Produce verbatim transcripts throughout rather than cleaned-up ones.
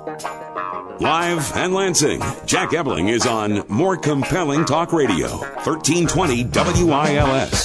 Live and Lansing, Jack Ebling is on More Compelling Talk Radio, thirteen twenty W I L S.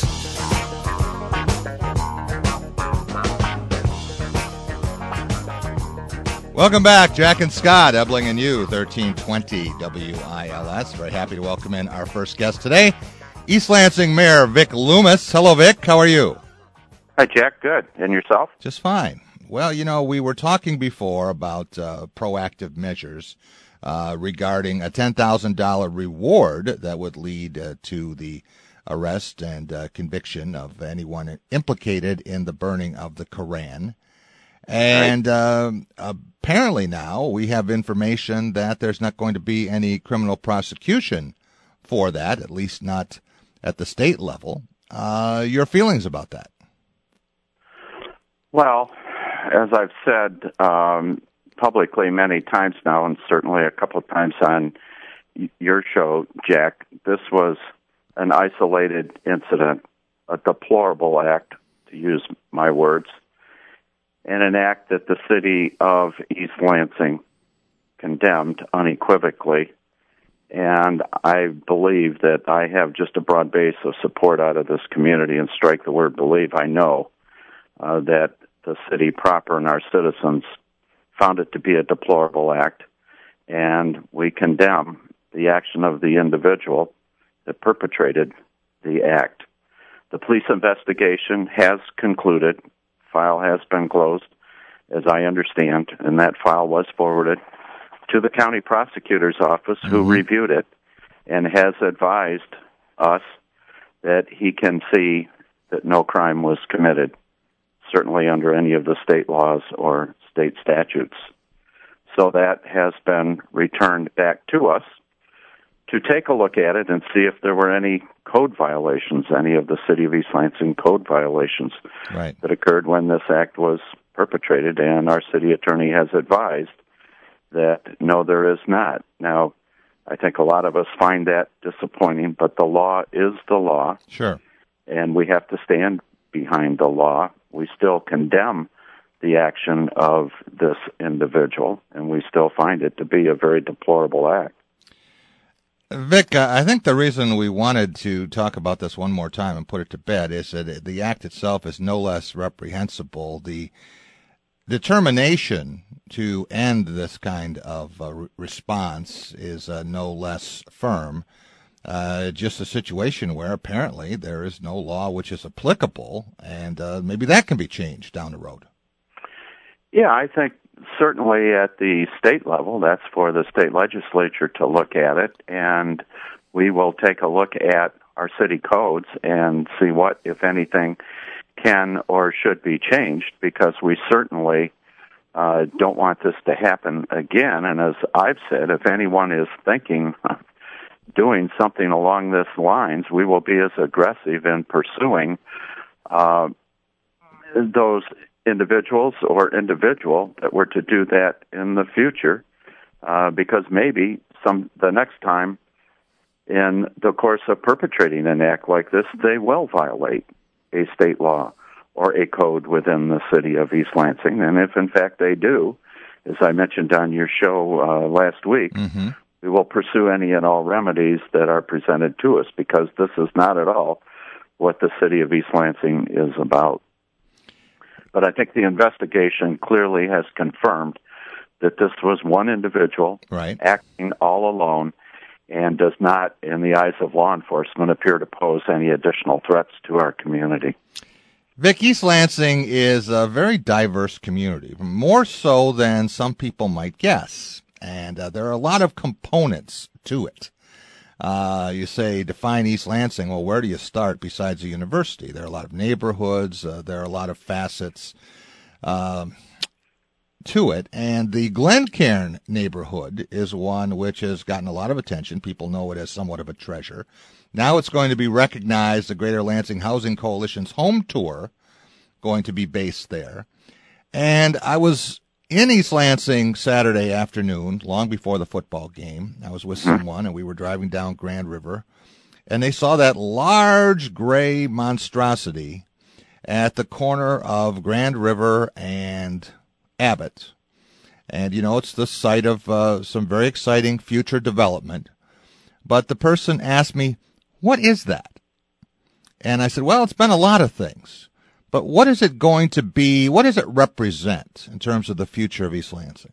Welcome back, Jack and Scott, Ebling and you, thirteen twenty W I L S. Very happy to welcome in our first guest today, East Lansing Mayor Vic Loomis. Hello, Vic. How are you? Hi, Jack. Good. And yourself? Just fine. Well, you know, we were talking before about uh, proactive measures uh, regarding a ten thousand dollars reward that would lead uh, to the arrest and uh, conviction of anyone implicated in the burning of the Koran. And uh, apparently now we have information that there's not going to be any criminal prosecution for that, at least not at the state level. Uh, your feelings about that? Well, as I've said um, publicly many times now, and certainly a couple of times on your show, Jack, this was an isolated incident, a deplorable act, to use my words, and an act that the city of East Lansing condemned unequivocally. And I believe that I have just a broad base of support out of this community, and strike the word believe. I know uh, that the city proper and our citizens found it to be a deplorable act, and we condemn the action of the individual that perpetrated the act. The police investigation has concluded. File has been closed, as I understand, and that file was forwarded to the county prosecutor's office, who mm-hmm. reviewed it and has advised us that he can see that no crime was committed, certainly under any of the state laws or state statutes. So that has been returned back to us to take a look at it and see if there were any code violations, any of the City of East Lansing code violations right. that occurred when this act was perpetrated, and our city attorney has advised that no, there is not. Now, I think a lot of us find that disappointing, but the law is the law. Sure. And we have to stand behind the law. We still condemn the action of this individual, and we still find it to be a very deplorable act. Vic, uh, I think the reason we wanted to talk about this one more time and put it to bed is that the act itself is no less reprehensible. The determination to end this kind of uh, re- response is uh, no less firm. Uh, just a situation where apparently there is no law which is applicable, and uh, maybe that can be changed down the road. Yeah, I think certainly at the state level, that's for the state legislature to look at it, and we will take a look at our city codes and see what, if anything, can or should be changed, because we certainly uh, don't want this to happen again. And as I've said, if anyone is thinking of doing something along these lines, we will be as aggressive in pursuing uh, those individuals or individual that were to do that in the future, uh, because maybe some the next time in the course of perpetrating an act like this, they will violate a state law or a code within the city of East Lansing. And if, in fact, they do, as I mentioned on your show uh, last week, mm-hmm. we will pursue any and all remedies that are presented to us, because this is not at all what the city of East Lansing is about. But I think the investigation clearly has confirmed that this was one individual right. acting all alone, and does not, in the eyes of law enforcement, appear to pose any additional threats to our community. Vic, East Lansing is a very diverse community, more so than some people might guess. And uh, there are a lot of components to it. Uh, you say, define East Lansing. Well, where do you start besides the university? There are a lot of neighborhoods. Uh, there are a lot of facets uh, to it. And the Glencairn neighborhood is one which has gotten a lot of attention. People know it as somewhat of a treasure. Now it's going to be recognized, the Greater Lansing Housing Coalition's home tour going to be based there. And I was in East Lansing Saturday afternoon, long before the football game. I was with someone, and we were driving down Grand River, and they saw that large gray monstrosity at the corner of Grand River and Abbott. And, you know, it's the site of uh, some very exciting future development. But the person asked me, what is that? And I said, well, it's been a lot of things. But what is it going to be? What does it represent in terms of the future of East Lansing?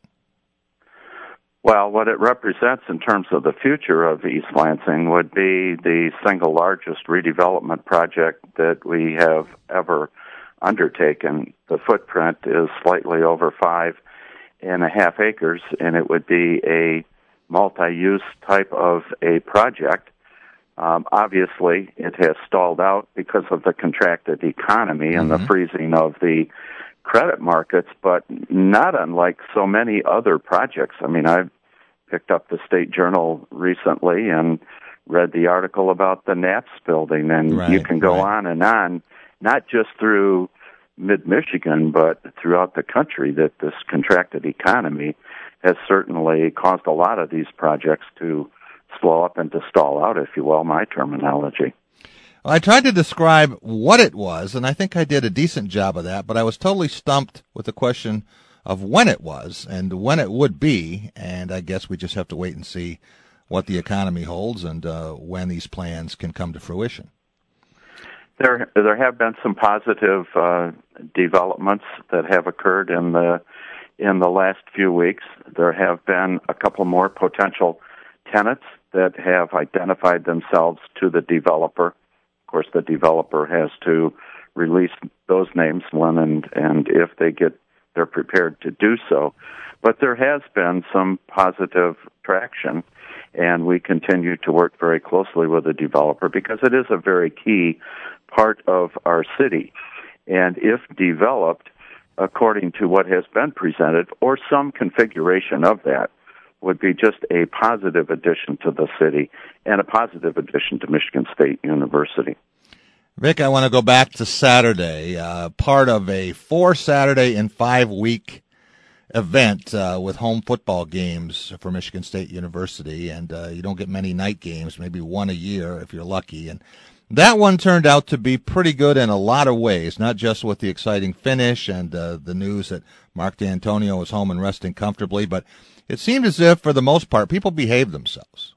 Well, what it represents in terms of the future of East Lansing would be the single largest redevelopment project that we have ever undertaken. The footprint is slightly over five and a half acres, and it would be a multi-use type of a project. Um, obviously, it has stalled out because of the contracted economy and mm-hmm. the freezing of the credit markets, but not unlike so many other projects. I mean, I've picked up the State Journal recently and read the article about the N A P S building, and right, you can go right. on and on, not just through mid-Michigan, but throughout the country, that this contracted economy has certainly caused a lot of these projects to slow up and to stall out, if you will, my terminology. Well, I tried to describe what it was, and I think I did a decent job of that, but I was totally stumped with the question of when it was and when it would be, and I guess we just have to wait and see what the economy holds and uh, when these plans can come to fruition. There, there have been some positive uh, developments that have occurred in the in the last few weeks. There have been a couple more potential tenants that have identified themselves to the developer. Of course, the developer has to release those names when and, and if they get they're prepared to do so. But there has been some positive traction, and we continue to work very closely with the developer because it is a very key part of our city. And if developed according to what has been presented, or some configuration of that, would be just a positive addition to the city and a positive addition to Michigan State University. Vic, I want to go back to Saturday, uh, part of a four Saturday and five week event uh, with home football games for Michigan State University, and uh, you don't get many night games, maybe one a year if you're lucky. And that one turned out to be pretty good in a lot of ways, not just with the exciting finish and uh, the news that Mark D'Antonio was home and resting comfortably, but it seemed as if, for the most part, people behaved themselves.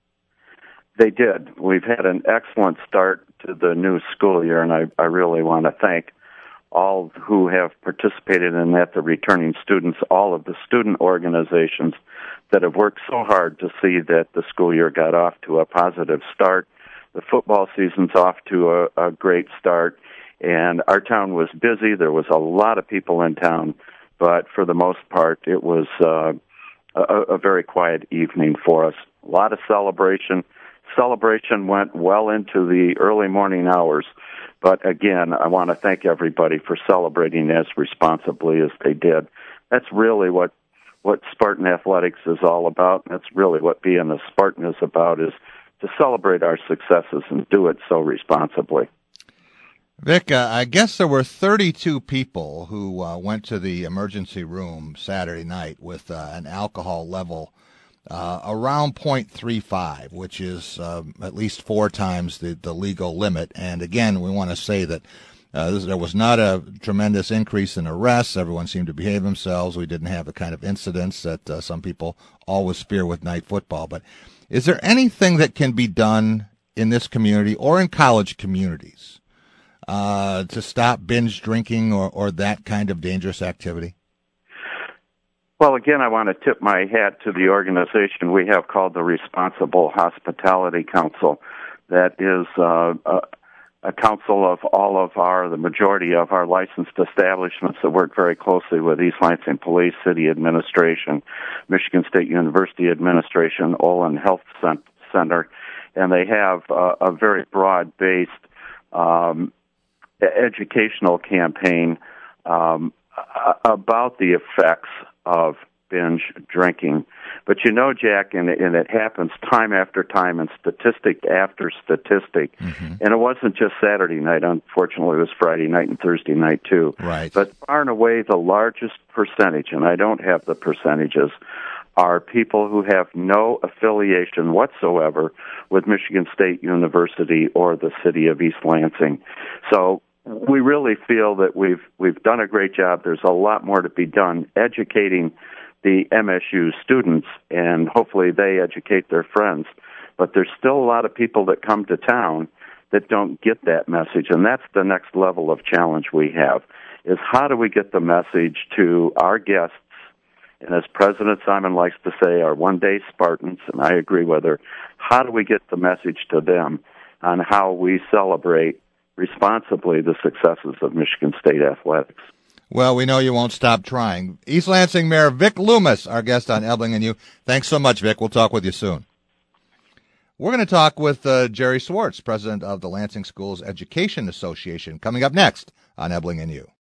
They did. We've had an excellent start to the new school year, and I, I really want to thank all who have participated in that, the returning students, all of the student organizations that have worked so hard to see that the school year got off to a positive start. The football season's off to a, a great start, and our town was busy. There was a lot of people in town, but for the most part, it was uh, a, a very quiet evening for us. A lot of celebration. Celebration went well into the early morning hours, but again, I want to thank everybody for celebrating as responsibly as they did. That's really what what Spartan Athletics is all about. That's really what being a Spartan is about, is to celebrate our successes and do it so responsibly. Vic, uh, I guess there were thirty-two people who uh, went to the emergency room Saturday night with uh, an alcohol level Uh, around point three five, which is uh, at least four times the, the legal limit. And again, we want to say that uh, this, there was not a tremendous increase in arrests. Everyone seemed to behave themselves. We didn't have the kind of incidents that uh, some people always fear with night football. But is there anything that can be done in this community or in college communities uh, to stop binge drinking or, or that kind of dangerous activity? Well, again, I want to tip my hat to the organization we have called the Responsible Hospitality Council. That is uh, a, a council of all of our, the majority of our licensed establishments that work very closely with East Lansing Police, City Administration, Michigan State University Administration, Olin Health Center, and they have uh, a very broad-based um, educational campaign um, about the effects of binge drinking. But you know, Jack, and it, and it happens time after time and statistic after statistic. Mm-hmm. And it wasn't just Saturday night. Unfortunately, it was Friday night and Thursday night, too. Right. But far and away, the largest percentage, and I don't have the percentages, are people who have no affiliation whatsoever with Michigan State University or the city of East Lansing. So we really feel that we've we've done a great job. There's a lot more to be done educating the M S U students, and hopefully they educate their friends. But there's still a lot of people that come to town that don't get that message, and that's the next level of challenge we have, is how do we get the message to our guests, and as President Simon likes to say, our one-day Spartans, and I agree with her, how do we get the message to them on how we celebrate responsibly the successes of Michigan State athletics? Well, we know you won't stop trying. East Lansing Mayor Vic Loomis, our guest on Ebling and You. Thanks so much, Vic. We'll talk with you soon. We're going to talk with uh, Jerry Swartz, president of the Lansing Schools Education Association, coming up next on Ebling and You.